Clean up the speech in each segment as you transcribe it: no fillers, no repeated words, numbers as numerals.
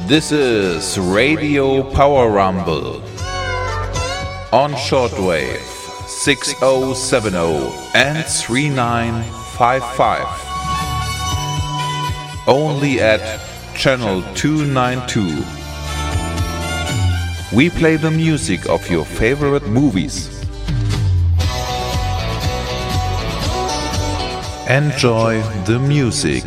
This is Radio Power Rumble on shortwave 6070 and 3955. Only at channel 292. We play the music of your favorite movies. Enjoy the music.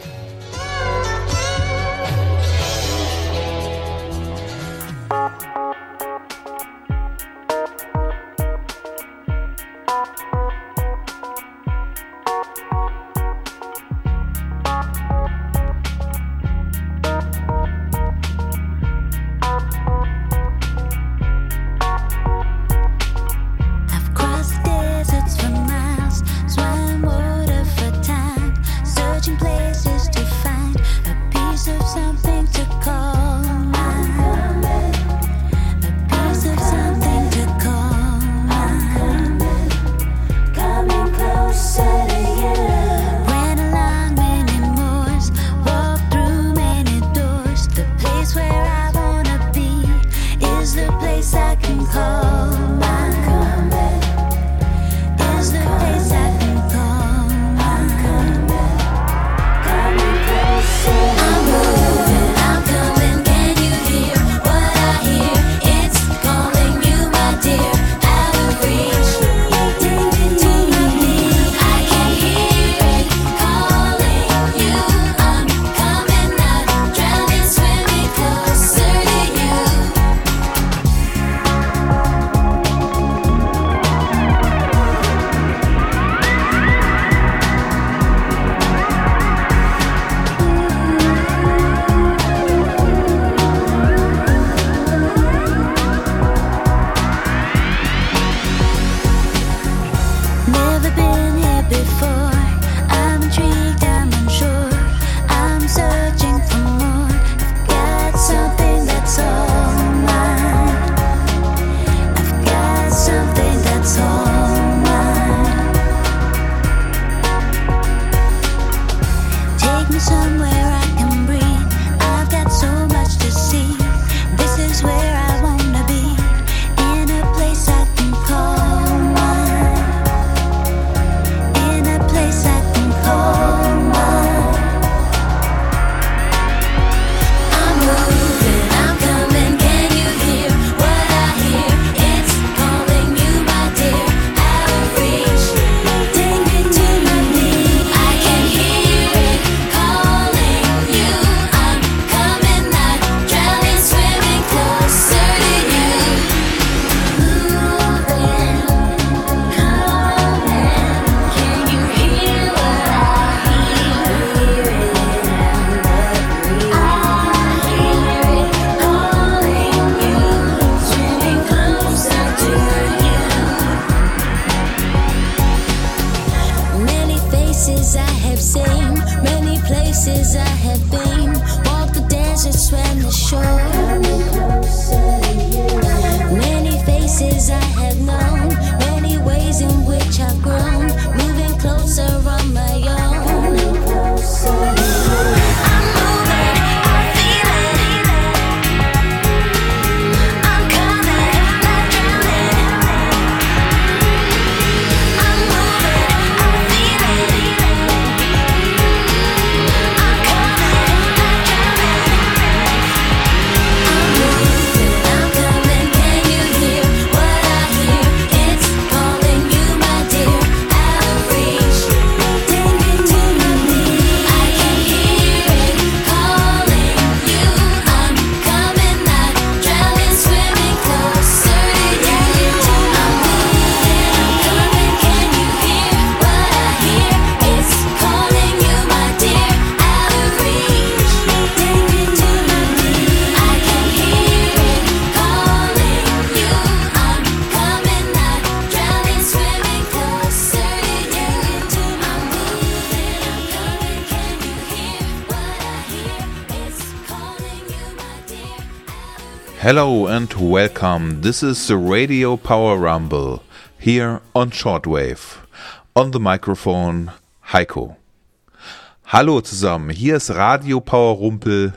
Hello and welcome. This is the Radio Power Rumble here on shortwave. On the microphone, Heiko. Hallo zusammen, hier ist Radio Power Rumpel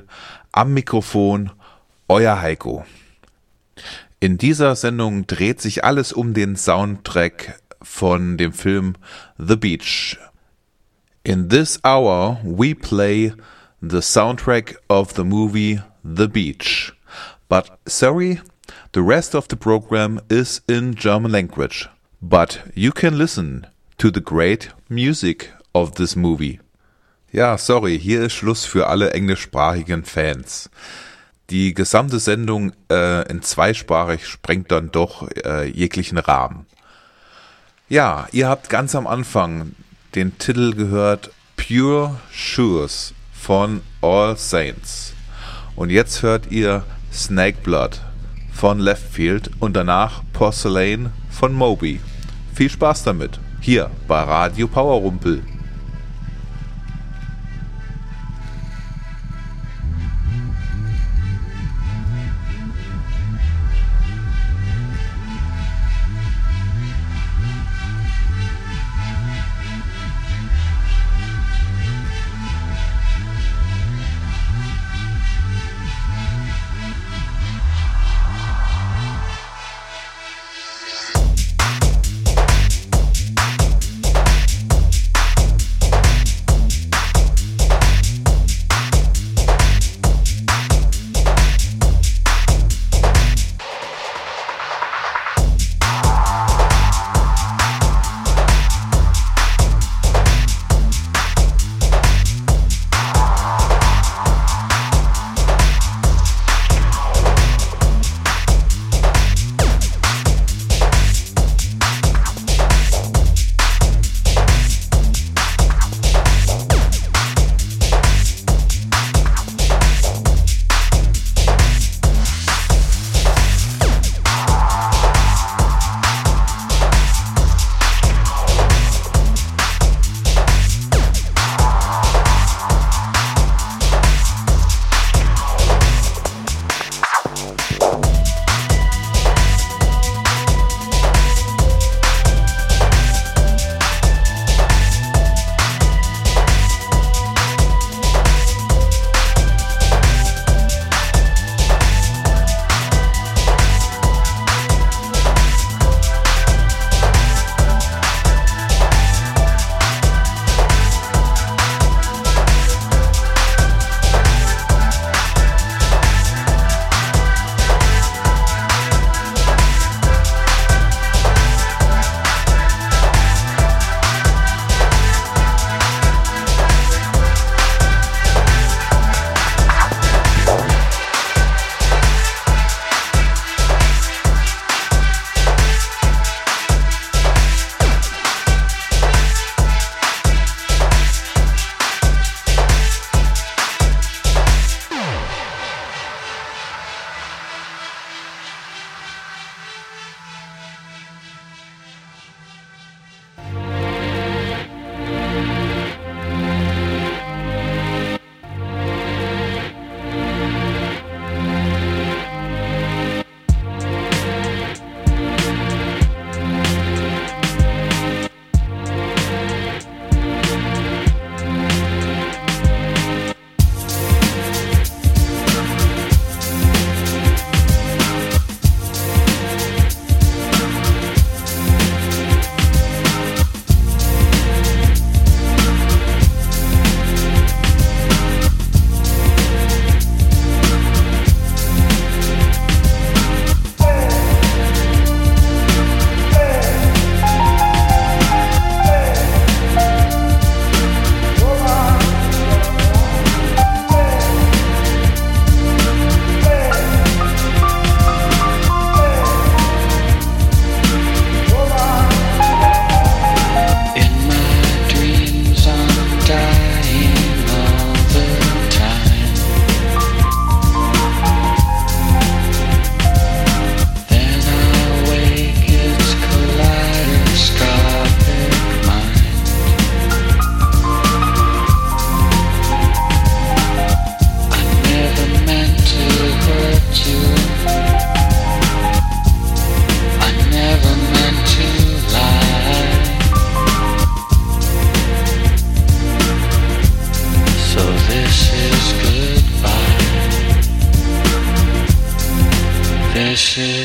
Am Mikrofon euer Heiko. In dieser Sendung dreht sich alles um den Soundtrack von dem Film The Beach. In this hour we play the soundtrack of the movie The Beach. But sorry, the rest of the program is in German language. But you can listen to the great music of this movie. Ja, sorry, hier ist Schluss für alle englischsprachigen Fans. Die gesamte Sendung in zweisprachig sprengt dann doch jeglichen Rahmen. Ja, ihr habt ganz am Anfang den Titel gehört Pure Shoes von All Saints. Und jetzt hört ihr Snake Blood von Leftfield und danach Porcelain von Moby. Viel Spaß damit, hier bei Radio Powerrumpel.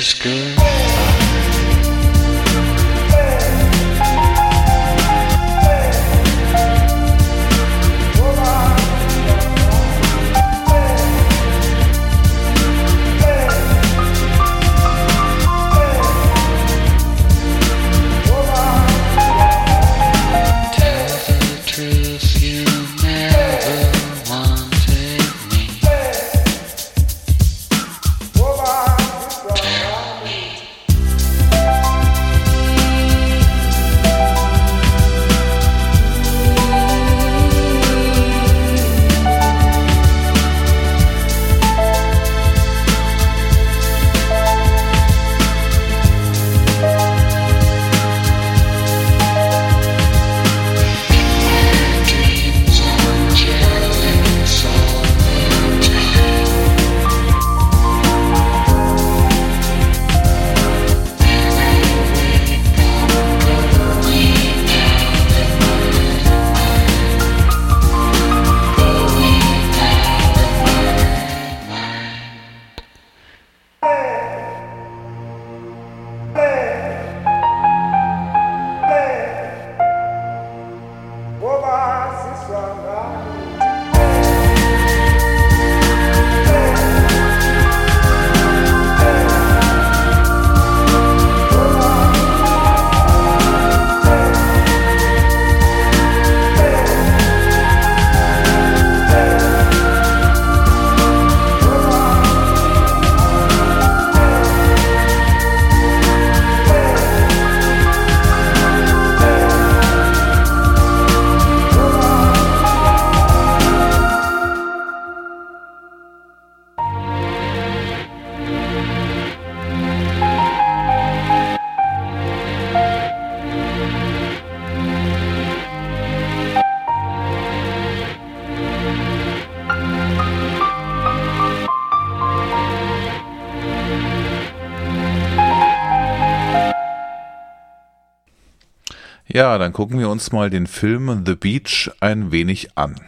Ja, dann gucken wir uns mal den Film The Beach ein wenig an.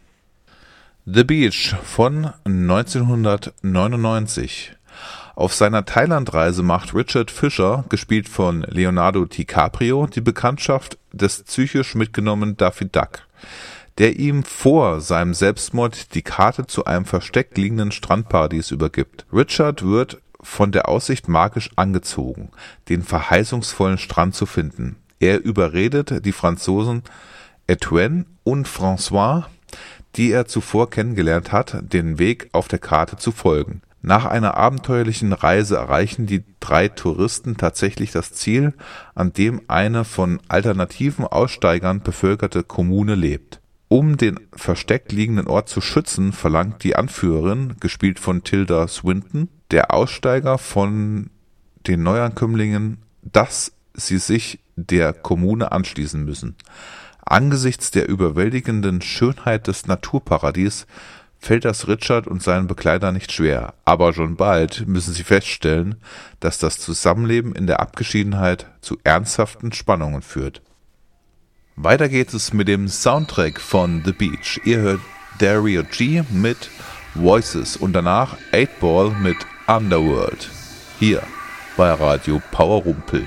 The Beach von 1999. Auf seiner Thailandreise macht Richard Fisher, gespielt von Leonardo DiCaprio, die Bekanntschaft des psychisch mitgenommenen Daffy Duck, der ihm vor seinem Selbstmord die Karte zu einem versteckt liegenden Strandparadies übergibt. Richard wird von der Aussicht magisch angezogen, den verheißungsvollen Strand zu finden. Er überredet die Franzosen Etienne und François, die er zuvor kennengelernt hat, den Weg auf der Karte zu folgen. Nach einer abenteuerlichen Reise erreichen die drei Touristen tatsächlich das Ziel, an dem eine von alternativen Aussteigern bevölkerte Kommune lebt. Um den versteckt liegenden Ort zu schützen, verlangt die Anführerin, gespielt von Tilda Swinton, der Aussteiger von den Neuankömmlingen, dass sie sich der Kommune anschließen müssen. Angesichts der überwältigenden Schönheit des Naturparadies fällt das Richard und seinen Begleiter nicht schwer, aber schon bald müssen sie feststellen, dass das Zusammenleben in der Abgeschiedenheit zu ernsthaften Spannungen führt. Weiter geht es mit dem Soundtrack von The Beach. Ihr hört Dario G mit Voices und danach 8-Ball mit Underworld. Hier bei Radio Power Rumpel.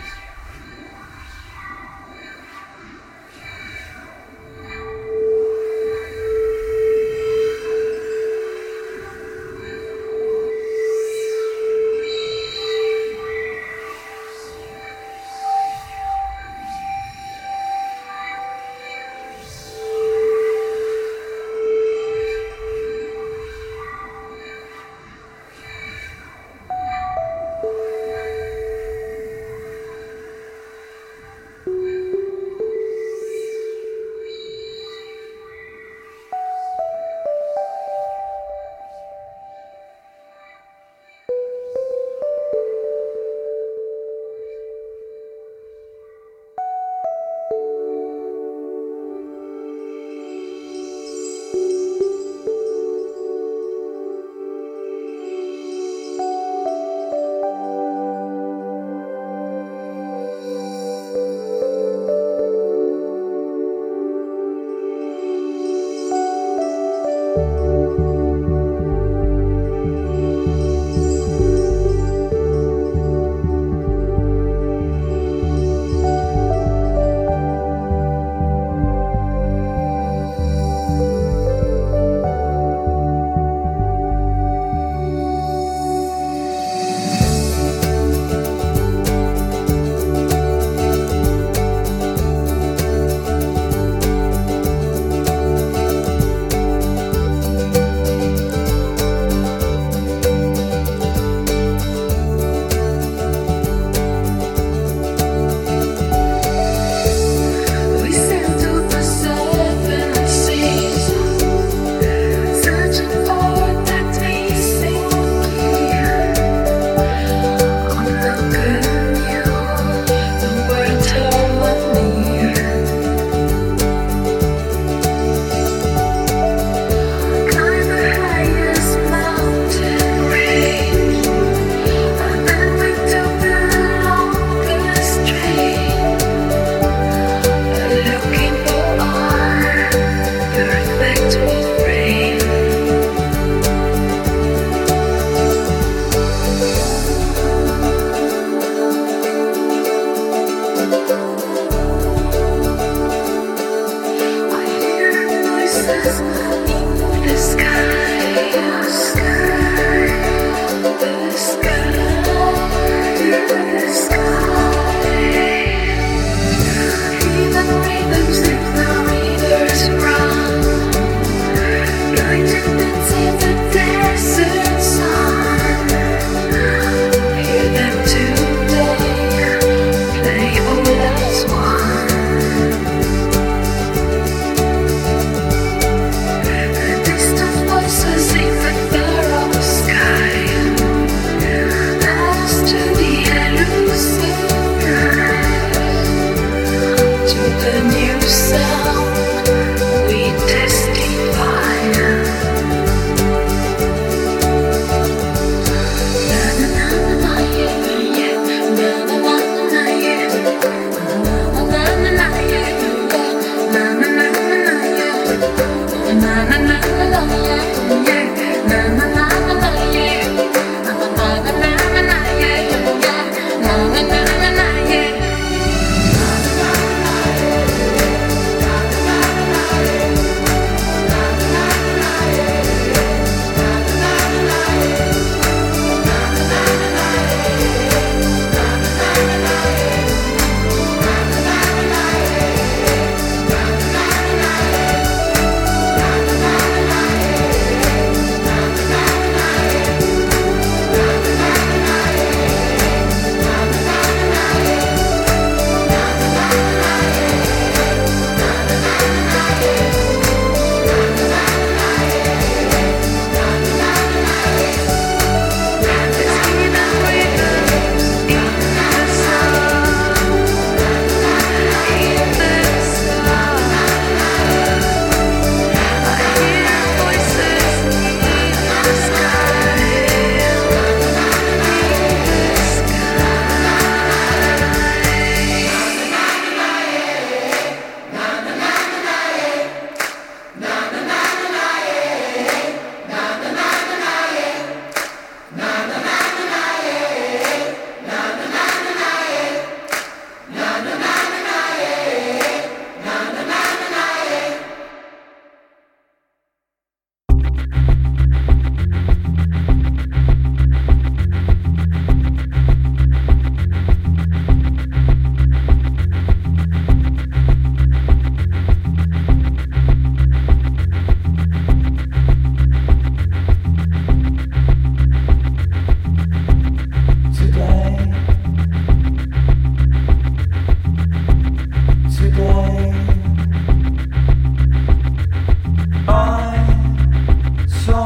So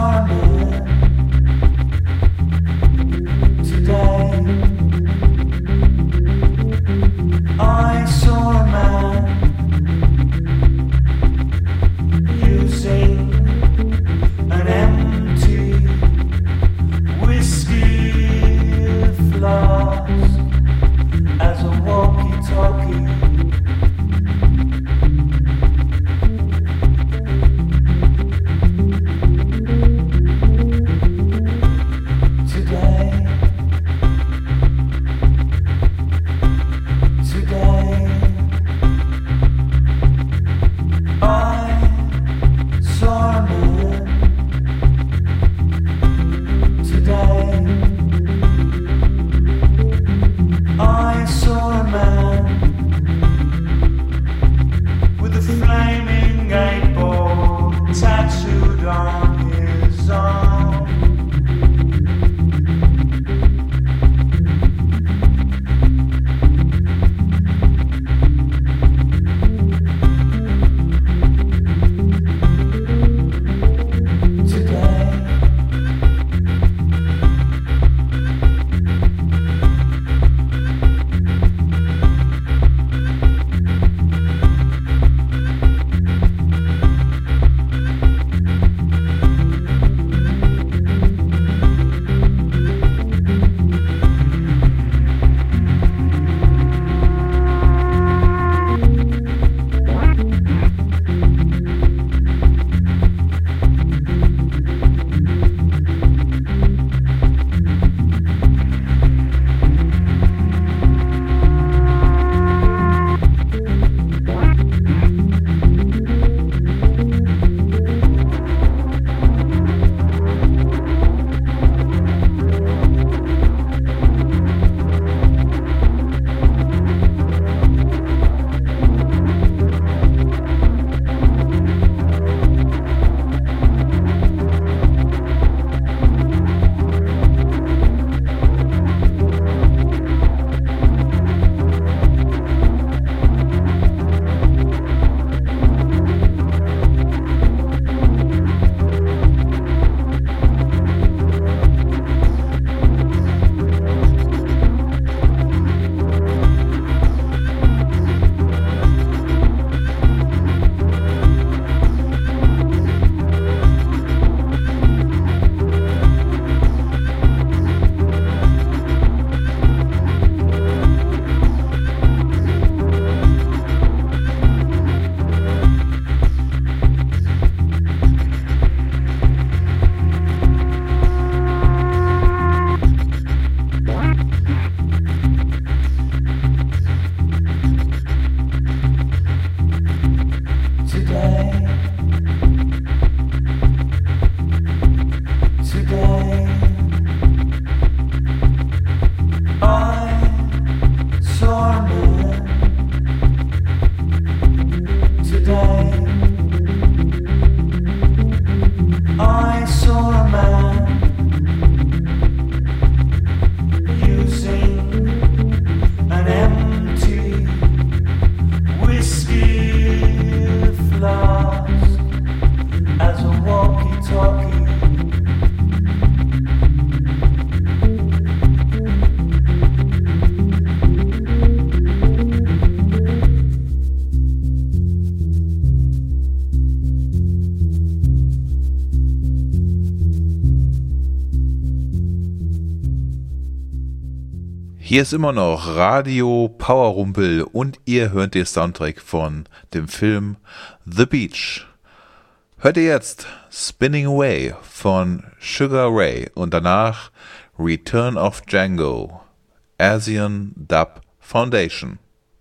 Hier ist immer noch Radio Powerrumpel und ihr hört den Soundtrack von dem Film The Beach. Hört ihr jetzt Spinning Away von Sugar Ray und danach Return of Django, Asian Dub Foundation.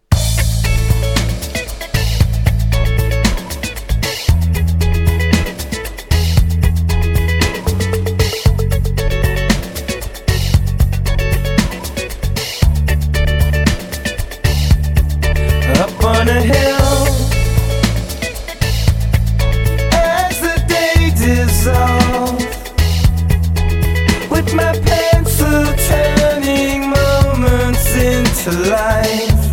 Up on a hill, as the day dissolves, with my pencil turning moments into life.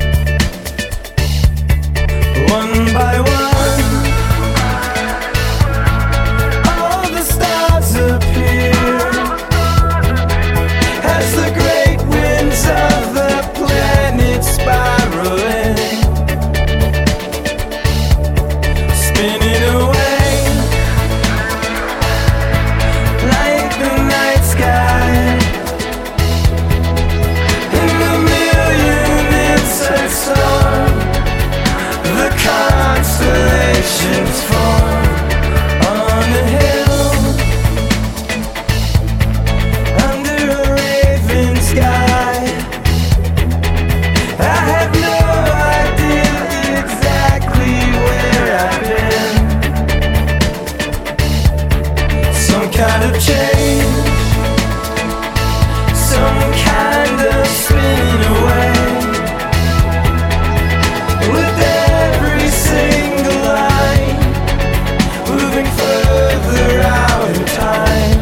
One by one, all the stars appear, as the great winds of the planet spiral in. Spinning away like the night sky in the million insect storm. The constellations form on a hill under a raven sky. I have no idea exactly where I've been. Some kind of change, some kind of spinning away, with every single line moving further out in time.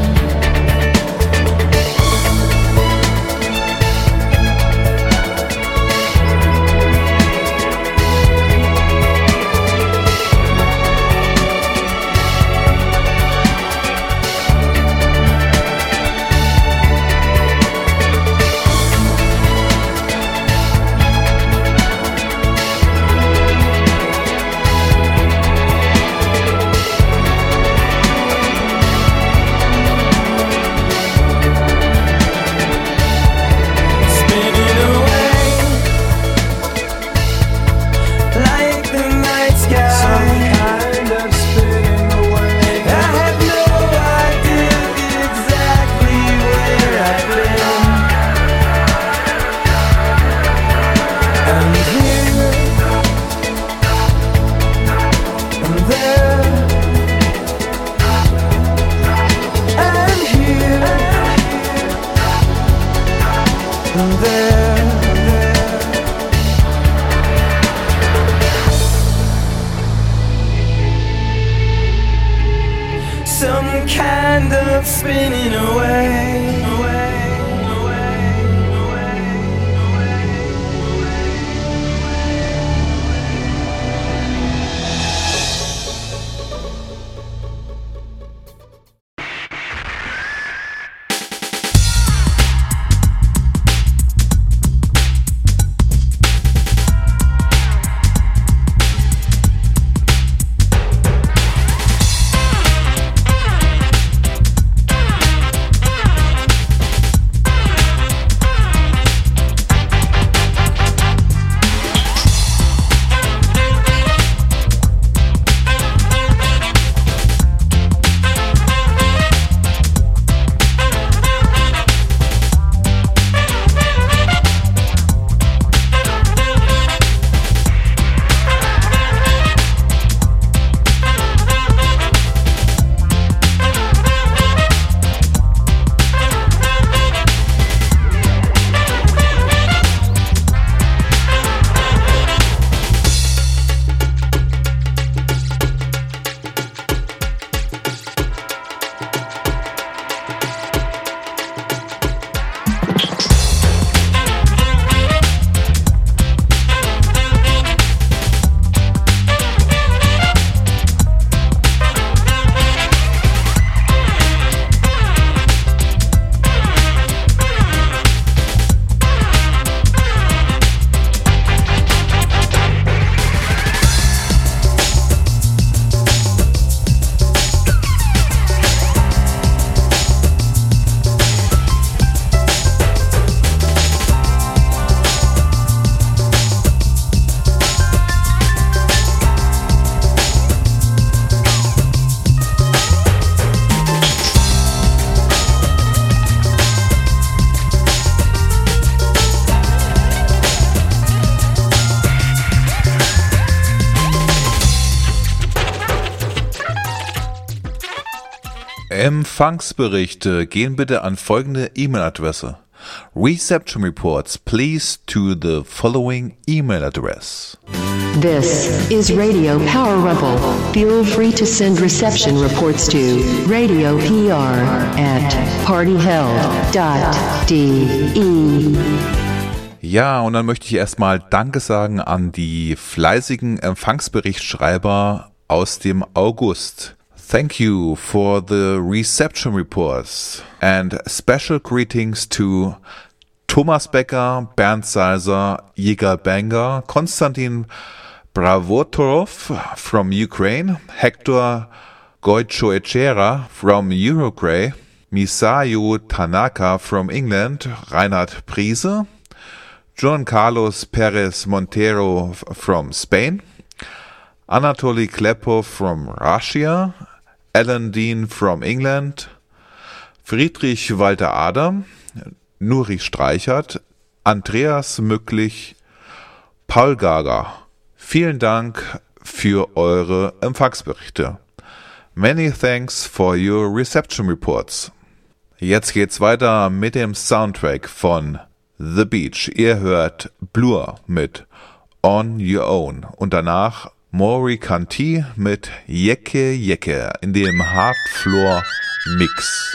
Spinning away like the night sky. Some kind of spinning away. I have no idea exactly where I've been. And here and there and here and there. Some kind of spinning away, away, away, away, away. Empfangsberichte gehen bitte an folgende E-Mail-Adresse. Reception reports, please to the following email address. This is Radio Power Rebel. Feel free to send reception reports to radiopr@partyheld.de. Ja, und dann möchte ich erstmal Danke sagen an die fleißigen Empfangsberichtschreiber aus dem August. Thank you for the reception reports and special greetings to Thomas Becker, Bernd Seiser, Yigal Banger, Konstantin Bravotorov from Ukraine, Hector Goicoechea from Uruguay, Misayo Tanaka from England, Reinhard Priese, Juan Carlos Perez Montero from Spain, Anatoly Klepov from Russia, Alan Dean from England, Friedrich Walter Adam, Nuri Streichert, Andreas Mücklich, Paul Gager. Vielen Dank für eure Empfangsberichte. Many thanks for your reception reports. Jetzt geht's weiter mit dem Soundtrack von The Beach. Ihr hört Blur mit On Your Own und danach Maury Canty mit Yeke Yeke in dem Hard Floor Mix.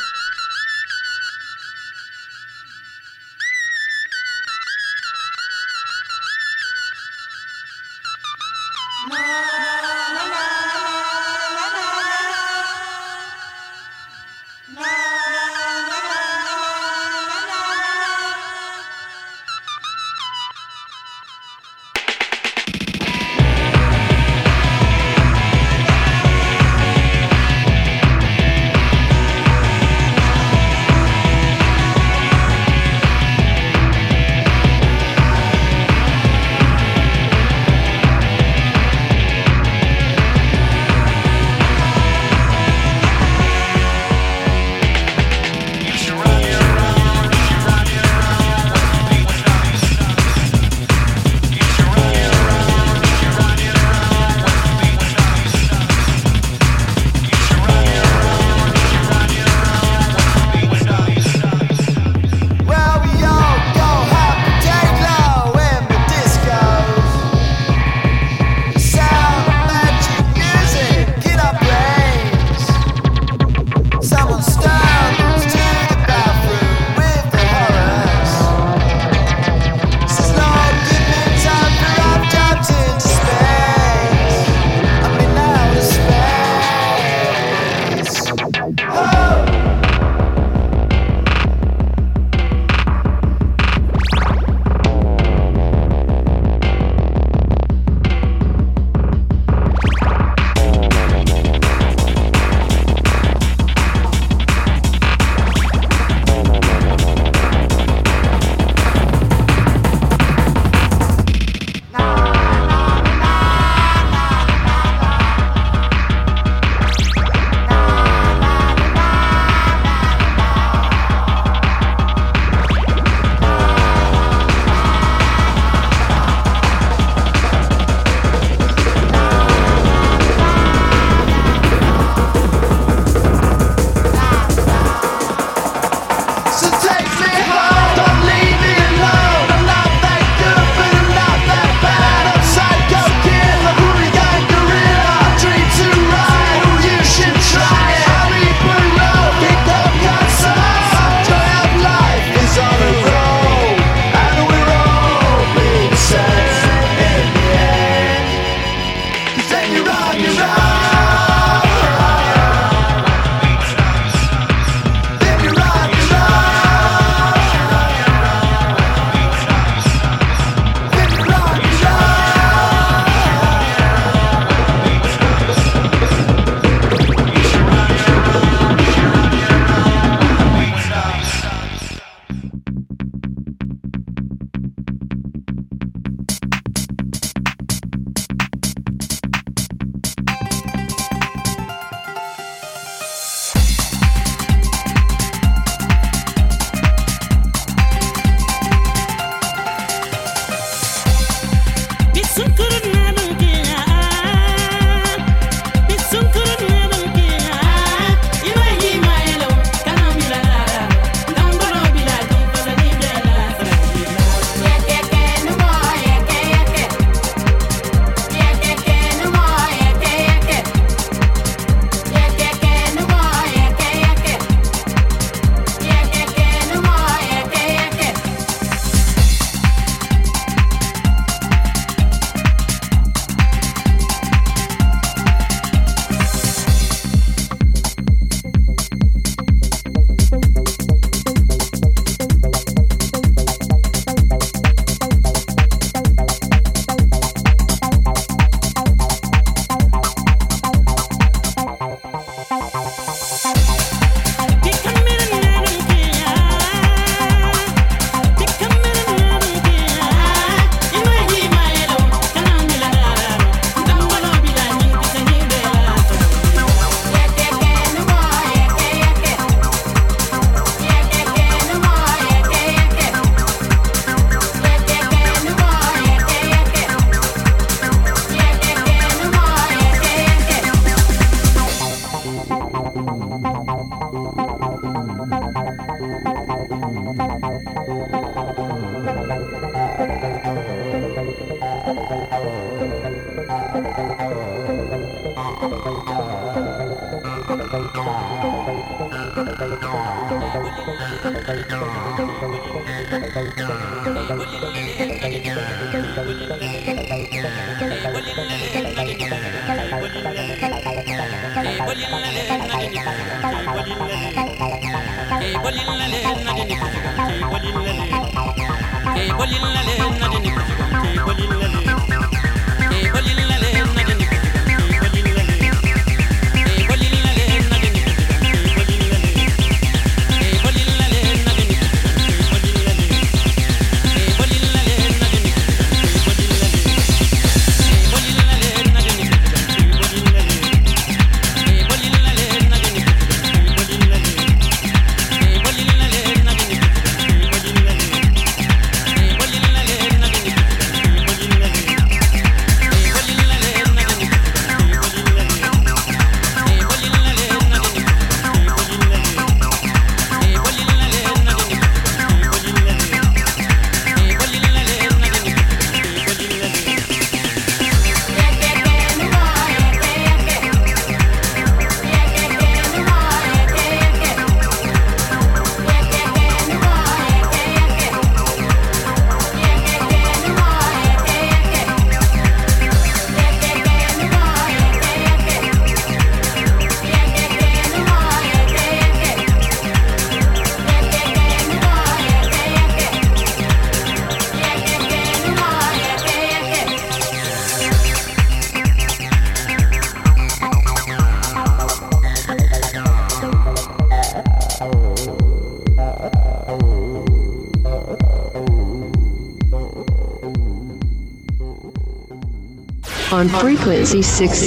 On frequency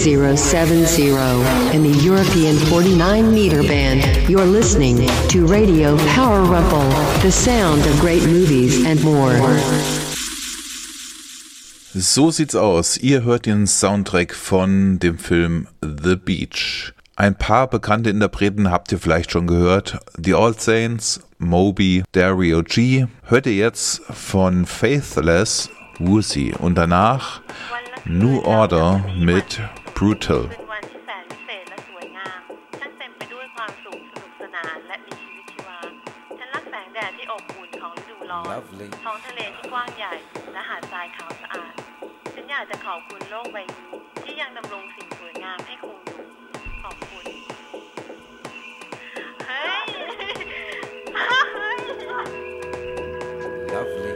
6070 in the European 49-meter band, you're listening to Radio Power Rumble, the sound of great movies and more. So sieht's aus. Ihr hört den Soundtrack von dem Film The Beach. Ein paar bekannte Interpreten habt ihr vielleicht schon gehört. The All Saints, Moby, Dario G. Hört ihr jetzt von Faithless, Woozy und danach New Order mit Brutal. เป็นวันที่แสนพิเศษและสวยงามช่างเต็มไปด้วยความสุขสนุกสนานและมีชีวิตชีวาฉันรักแสงแดดที่อบอุ่นของฤดูร้อนท้องทะเลที่กว้างใหญ่และหาดทรายขาวสะอาดฉันอยากจะขอบคุณโลกใบนี้ที่ยังดำรงสิ่งสวยงามให้คงอยู่ขอบคุณเฮ้ย Lovely.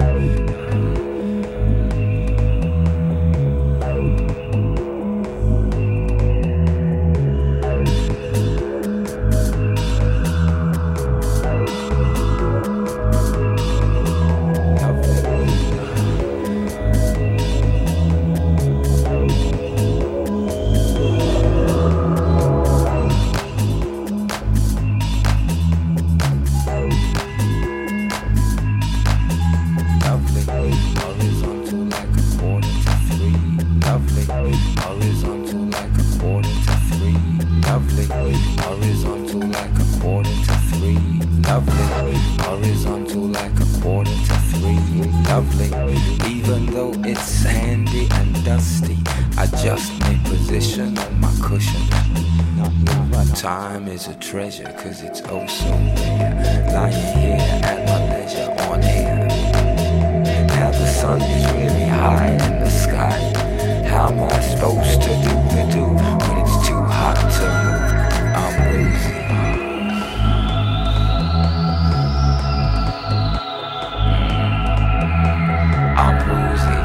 Time is a treasure, cause it's oh so rare. Lying here at my leisure on air. Now the sun is really high in the sky. How am I supposed to do the do when it's too hot to move? I'm woozy. I'm woozy.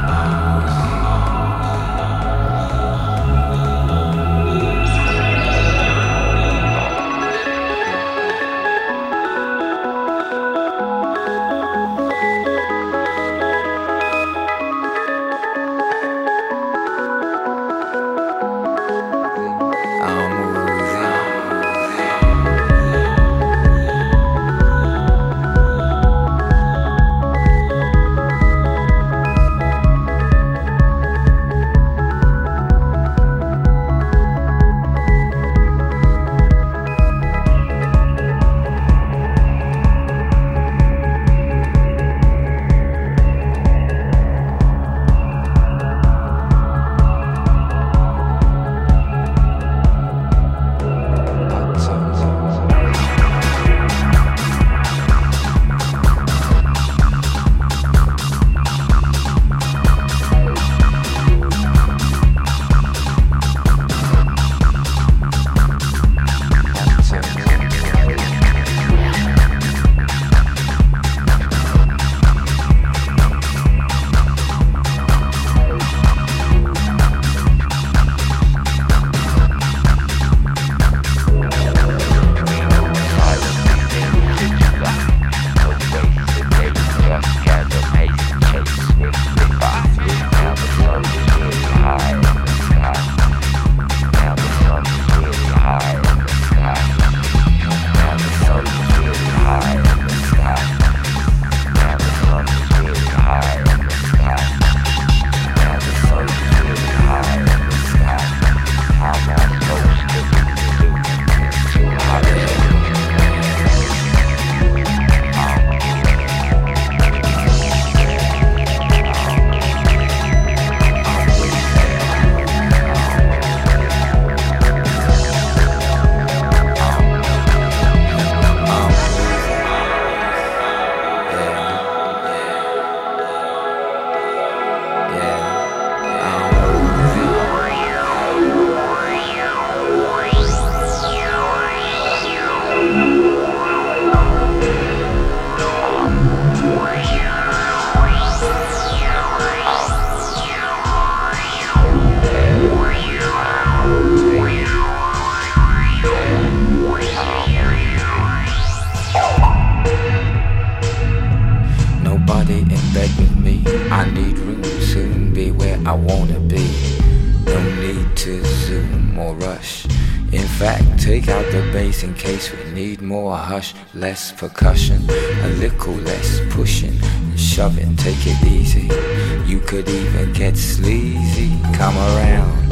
quietly in bed with me. I need room, soon be where I wanna be. No need to zoom or rush. In fact, take out the bass in case we need more hush. Less percussion, a little less pushing and shoving. Take it easy, you could even get sleazy. Come around,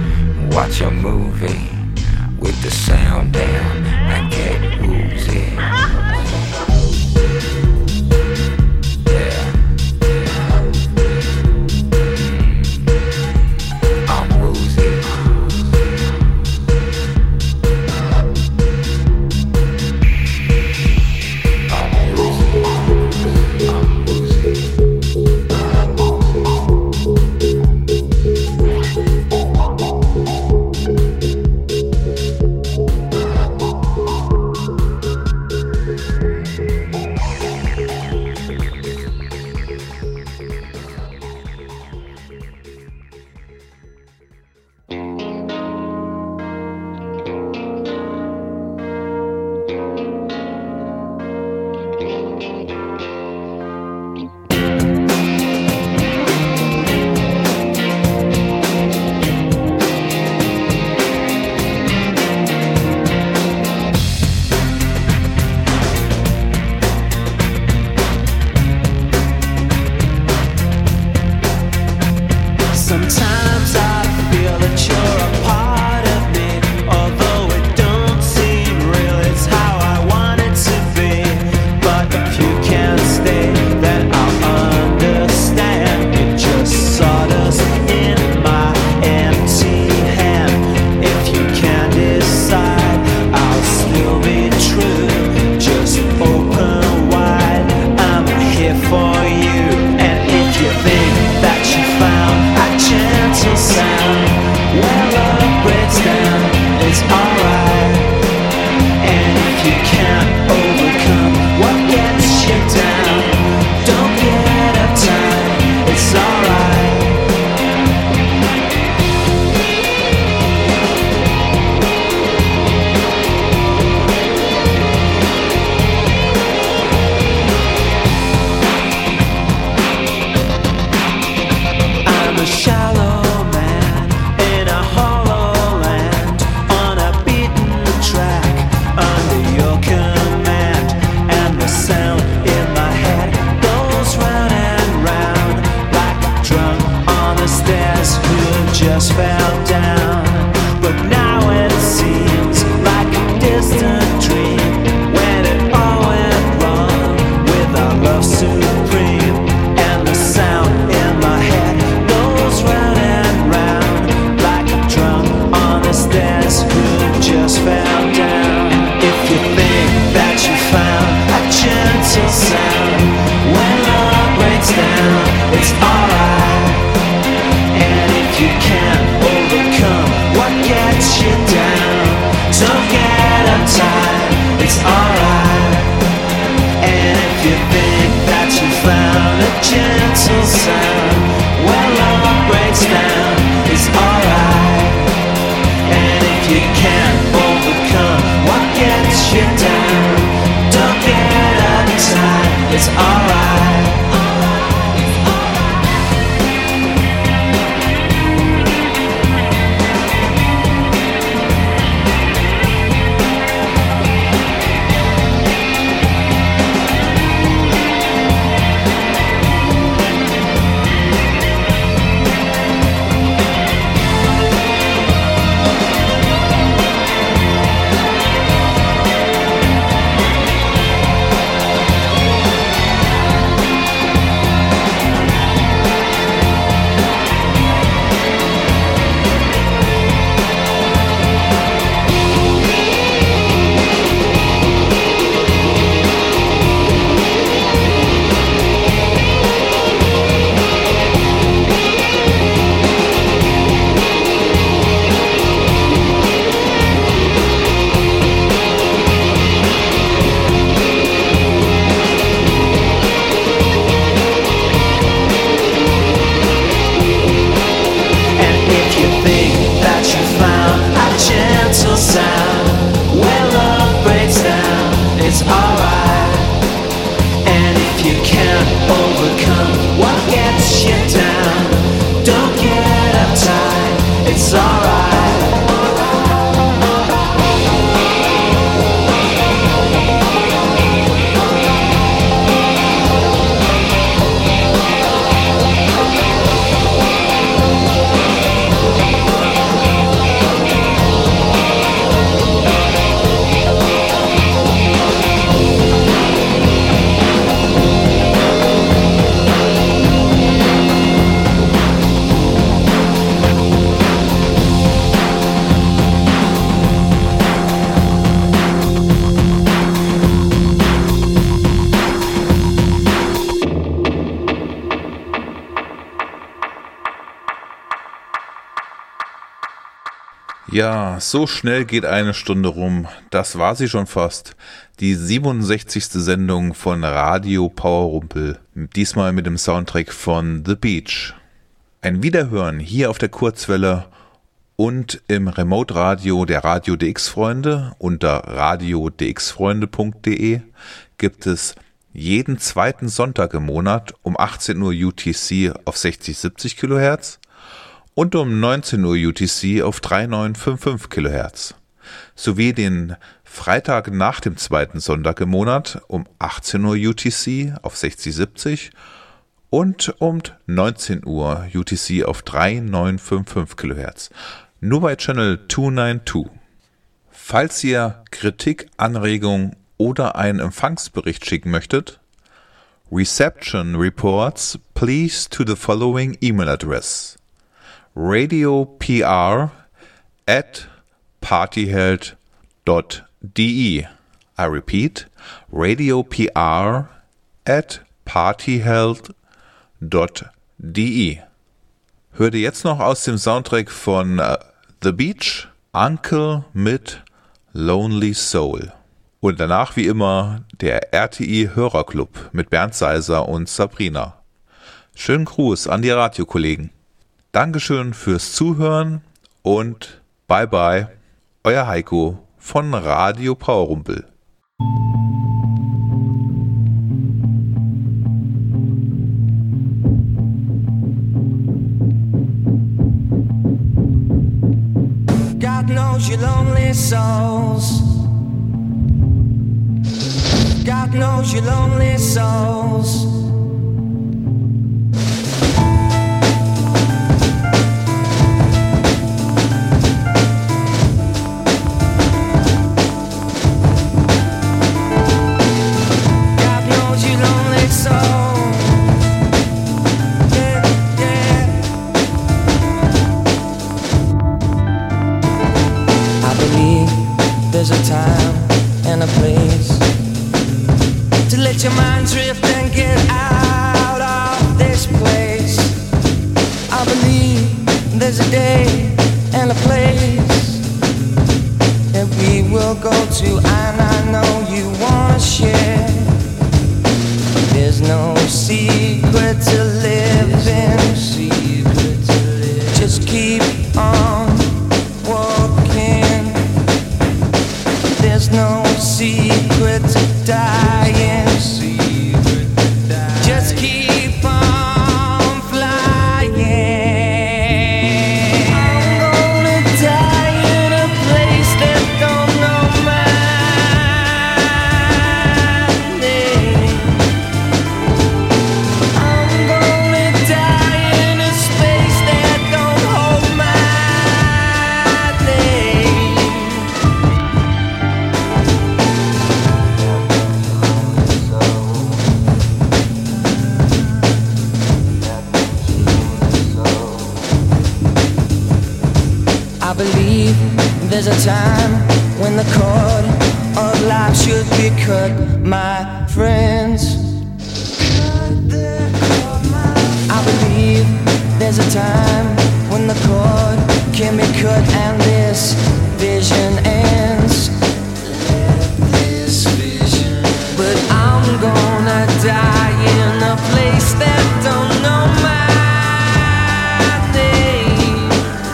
watch a movie with the sound down and get woozy. It's alright. And if you can't overcome you down. Don't get uptight, it's alright. Ja, so schnell geht eine Stunde rum. Das war sie schon fast. Die 67. Sendung von Radio Powerrumpel. Diesmal mit dem Soundtrack von The Beach. Ein Wiederhören hier auf der Kurzwelle und im Remote-Radio der Radio DX-Freunde unter radiodxfreunde.de gibt es jeden zweiten Sonntag im Monat um 18 Uhr UTC auf 60-70 kHz und um 19 Uhr UTC auf 3955 kHz, sowie den Freitag nach dem zweiten Sonntag im Monat um 18 Uhr UTC auf 60-70 und um 19 Uhr UTC auf 3955 kHz, nur bei Channel 292. Falls ihr Kritik, Anregung oder einen Empfangsbericht schicken möchtet, Reception Reports please to the following email address: radiopr@partyheld.de. I repeat, radiopr@partyheld.de. Hört ihr jetzt noch aus dem Soundtrack von The Beach, Uncle mit Lonely Soul. Und danach wie immer der RTI Hörerclub mit Bernd Seiser und Sabrina. Schönen Gruß an die Radiokollegen. Dankeschön fürs Zuhören und bye bye, euer Heiko von Radio Powerrumpel. God knows your lonely souls. God knows your lonely souls. There's a time and a place to let your mind drift and get out of this place. I believe there's a day and a place that we will go to, and I know you wanna share. There's no secret to live in. Just keep on walking. There's no secret to dying. Just keep on flying. I'm gonna die in a place that don't know my name. I'm gonna die in a space that don't hold my name. I believe there's a time when the cord of life should be cut, my friends. I believe there's a time when the cord can be cut and this vision ends. But I'm gonna die in a place that don't know my name.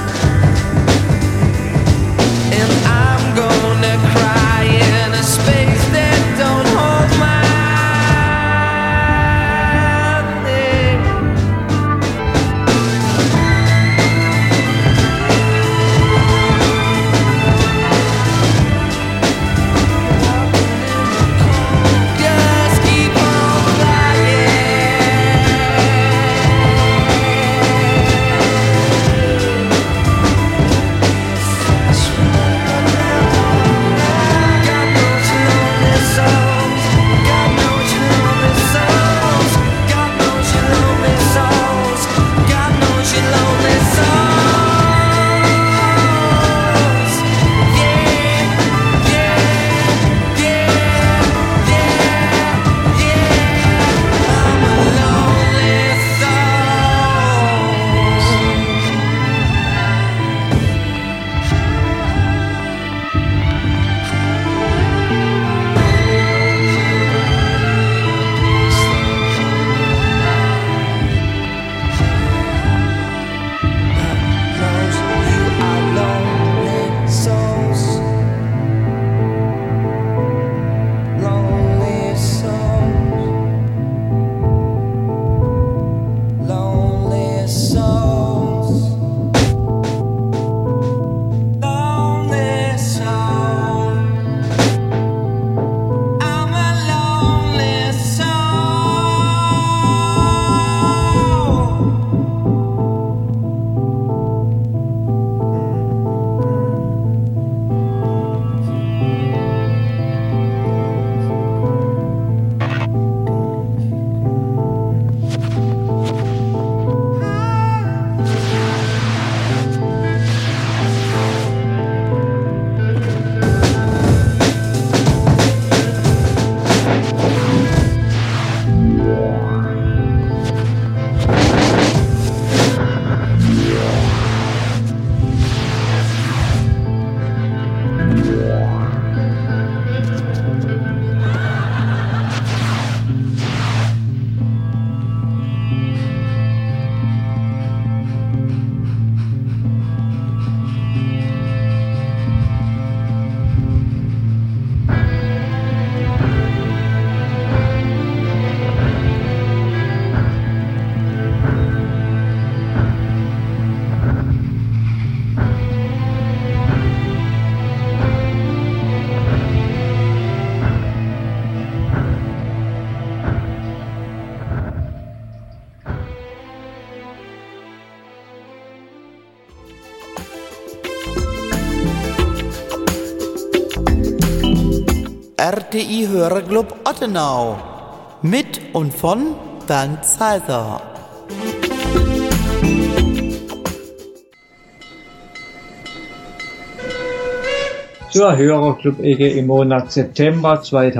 And I'm gonna cry in a space that don't hold my name. RTI Hörerclub Ottenau. Mit und von Bernd Zeiser. Zur Hörerclub-Ecke im Monat September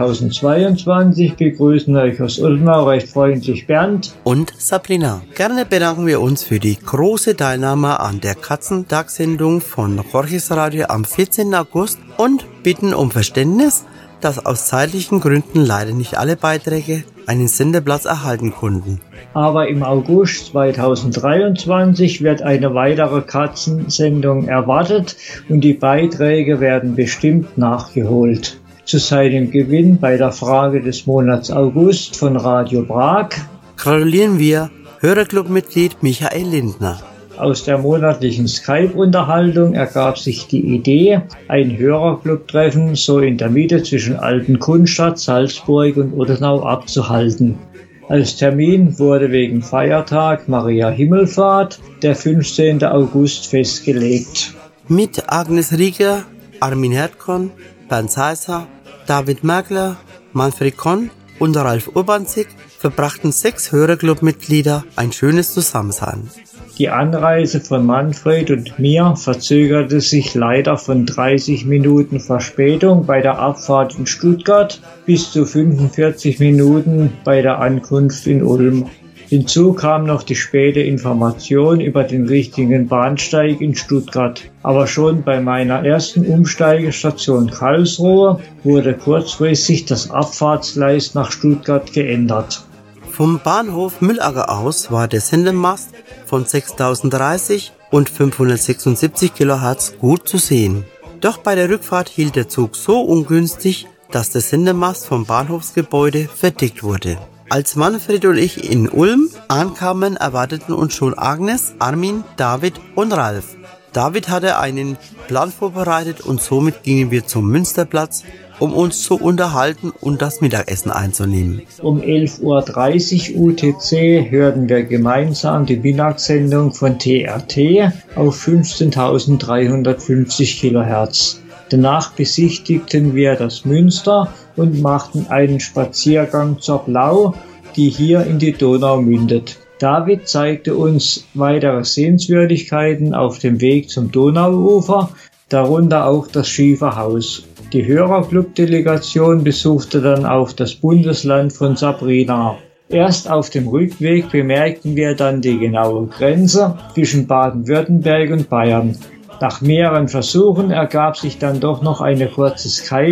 2022 begrüßen euch aus Ottenau recht freundlich Bernd und Sabrina. Gerne bedanken wir uns für die große Teilnahme an der Katzentagssendung von Jorges Radio am 14. August und bitten um Verständnis, dass aus zeitlichen Gründen leider nicht alle Beiträge einen Sendeplatz erhalten konnten. Aber im August 2023 wird eine weitere Katzensendung erwartet und die Beiträge werden bestimmt nachgeholt. Zu seinem Gewinn bei der Frage des Monats August von Radio Prag gratulieren wir Hörerclub-Mitglied Michael Lindner. Aus der monatlichen Skype-Unterhaltung ergab sich die Idee, ein Hörerclub-Treffen so in der Mitte zwischen Alten Kunstadt, Salzburg und Ottenau abzuhalten. Als Termin wurde wegen Feiertag Maria Himmelfahrt der 15. August festgelegt. Mit Agnes Rieger, Armin Herdkorn, Bernd Zeiser, David Merkler, Manfred Konn und Ralf Urbanzig verbrachten 6 Hörerclub-Mitglieder ein schönes Zusammensein. Die Anreise von Manfred und mir verzögerte sich leider von 30 Minuten Verspätung bei der Abfahrt in Stuttgart bis zu 45 Minuten bei der Ankunft in Ulm. Hinzu kam noch die späte Information über den richtigen Bahnsteig in Stuttgart. Aber schon bei meiner ersten Umsteigestation Karlsruhe wurde kurzfristig das Abfahrtsgleis nach Stuttgart geändert. Vom Bahnhof Müllacker aus war der Sendemast von 6030 und 576 kHz gut zu sehen. Doch bei der Rückfahrt hielt der Zug so ungünstig, dass der Sendemast vom Bahnhofsgebäude verdickt wurde. Als Manfred und ich in Ulm ankamen, erwarteten uns schon Agnes, Armin, David und Ralf. David hatte einen Plan vorbereitet und somit gingen wir zum Münsterplatz, um uns zu unterhalten und das Mittagessen einzunehmen. Um 11.30 Uhr UTC hörten wir gemeinsam die Mittagssendung von TRT auf 15.350 kHz. Danach besichtigten wir das Münster und machten einen Spaziergang zur Blau, die hier in die Donau mündet. David zeigte uns weitere Sehenswürdigkeiten auf dem Weg zum Donauufer, darunter auch das Schieferhaus. Die Hörerclub-Delegation besuchte dann auch das Bundesland von Sabrina. Erst auf dem Rückweg bemerkten wir dann die genaue Grenze zwischen Baden-Württemberg und Bayern. Nach mehreren Versuchen ergab sich dann doch noch eine kurze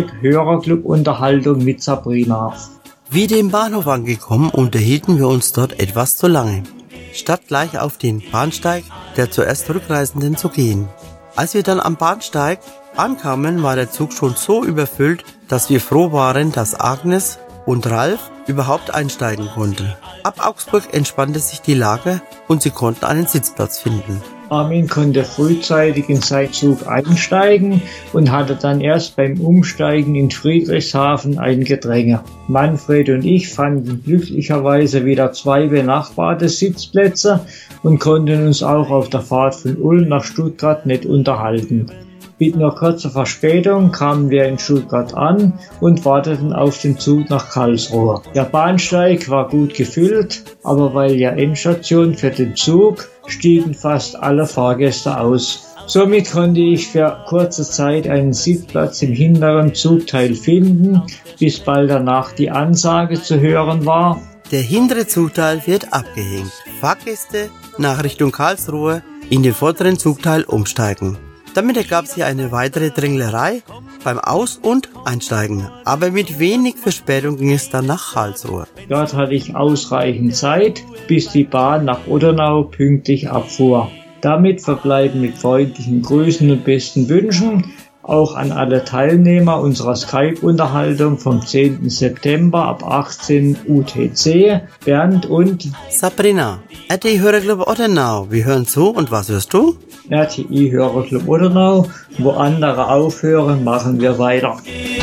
Skype-Hörerclub-Unterhaltung mit Sabrina. Wieder im Bahnhof angekommen, unterhielten wir uns dort etwas zu lange, statt gleich auf den Bahnsteig der zuerst Rückreisenden zu gehen. Als wir dann am Bahnsteig ankamen, war der Zug schon so überfüllt, dass wir froh waren, dass Agnes und Ralf überhaupt einsteigen konnten. Ab Augsburg entspannte sich die Lage und sie konnten einen Sitzplatz finden. Armin konnte frühzeitig in seinen Zug einsteigen und hatte dann erst beim Umsteigen in Friedrichshafen ein Gedränge. Manfred und ich fanden glücklicherweise wieder 2 benachbarte Sitzplätze und konnten uns auch auf der Fahrt von Ulm nach Stuttgart nett unterhalten. Mit nur kurzer Verspätung kamen wir in Stuttgart an und warteten auf den Zug nach Karlsruhe. Der Bahnsteig war gut gefüllt, aber weil ja Endstation für den Zug, stiegen fast alle Fahrgäste aus. Somit konnte ich für kurze Zeit einen Sitzplatz im hinteren Zugteil finden, bis bald danach die Ansage zu hören war: Der hintere Zugteil wird abgehängt. Fahrgäste nach Richtung Karlsruhe in den vorderen Zugteil umsteigen. Damit ergab sich eine weitere Dränglerei beim Aus- und Einsteigen, aber mit wenig Verspätung ging es dann nach Karlsruhe. Dort hatte ich ausreichend Zeit, bis die Bahn nach Ottenau pünktlich abfuhr. Damit verbleiben mit freundlichen Grüßen und besten Wünschen auch an alle Teilnehmer unserer Skype-Unterhaltung vom 10. September ab 18 UTC, Bernd und Sabrina. RTI Hörerclub Ottenau. Wir hören zu und was hörst du? RTI Hörerclub Ottenau. Wo andere aufhören, machen wir weiter.